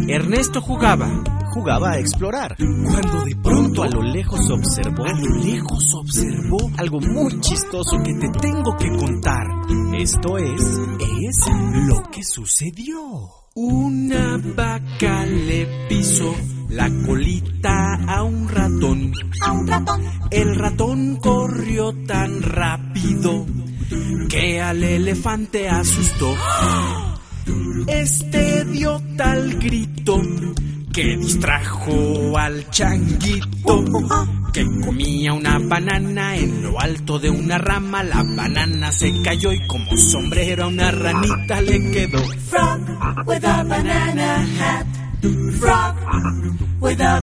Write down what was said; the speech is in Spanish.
Ernesto jugaba a explorar, cuando de pronto a lo lejos observó algo muy chistoso que te tengo que contar. Esto es lo que sucedió. Una vaca le pisó la colita a un ratón. El ratón corrió tan rápido que al elefante asustó. Este dio tal grito que distrajo al changuito, que comía una banana en lo alto de una rama. La banana se cayó y como sombrero a una ranita le quedó. Frog with a banana hat. Frog with a